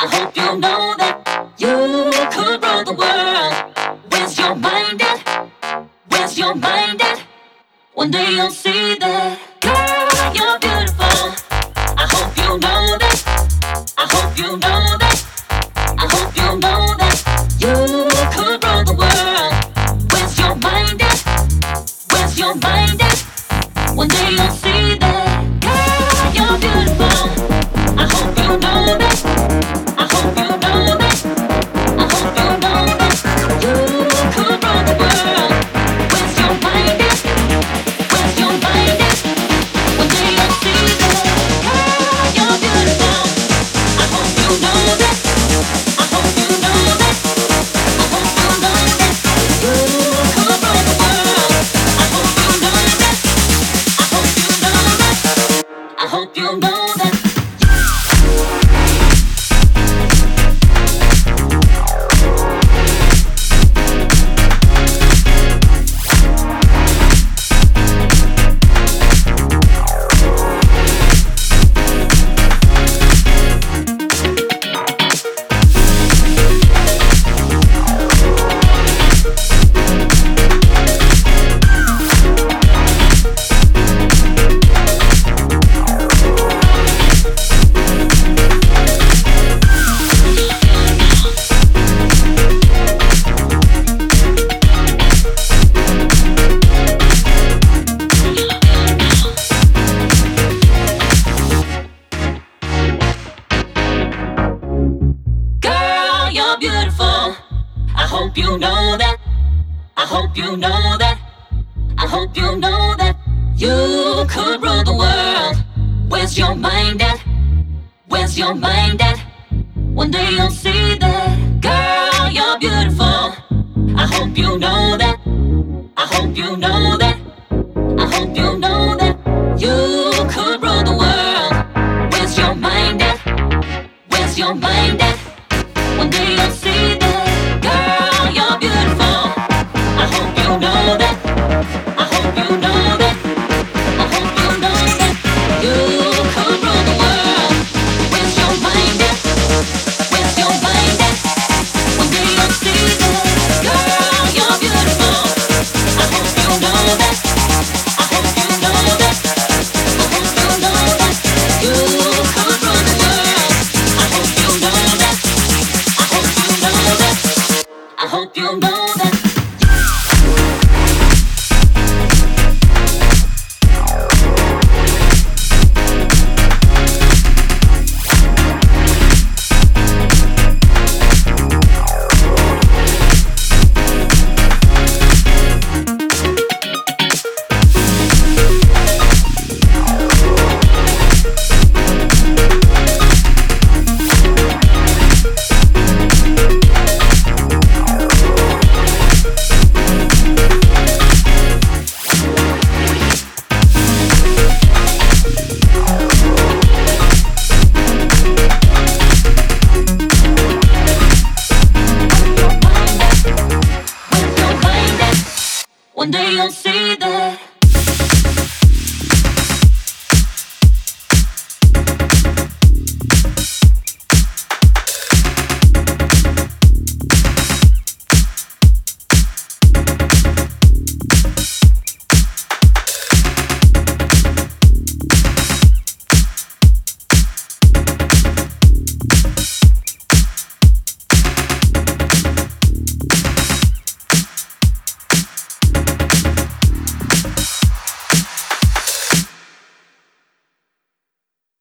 I hope you know that you could rule the world. Where's your mind at? Where's your mind at? One day you'll see that, girl, you're beautiful. I hope you know that. I hope you know that. I hope you know that you could rule the world. Where's your mind at? Where's your mind at? One day you'll see that, girl, you're beautiful. I hope you know that. I hope you know that. I hope you know that you could rule the world. Where's your mind at? Where's your mind at? One day you'll see that, girl, you're beautiful. I hope you know that. I hope you know that. I hope you know that you could rule the world. I hope you know that. I hope you know that. I hope you know that. Girl, you're beautiful. I hope you know that. I hope you know that. I hope you know that you could rule the world. Where's your mind at? Where's your mind at? One day you'll see that, girl, you're beautiful. I hope you know that. I hope you know that. I hope you know that you could rule the world. Where's your mind at? Where's your mind at? One day you'll see that, girl, you're beautiful. I hope you know that. I hope you know that. I hope you know that you could rule the world. Where's your mind at? Where's your mind at? One day you'll see that, girl, you're beautiful. I hope you know that. I hope you know that. I hope you know that you could rule the world. I hope you know that. I hope you know that. I hope you know that. One day you'll see that.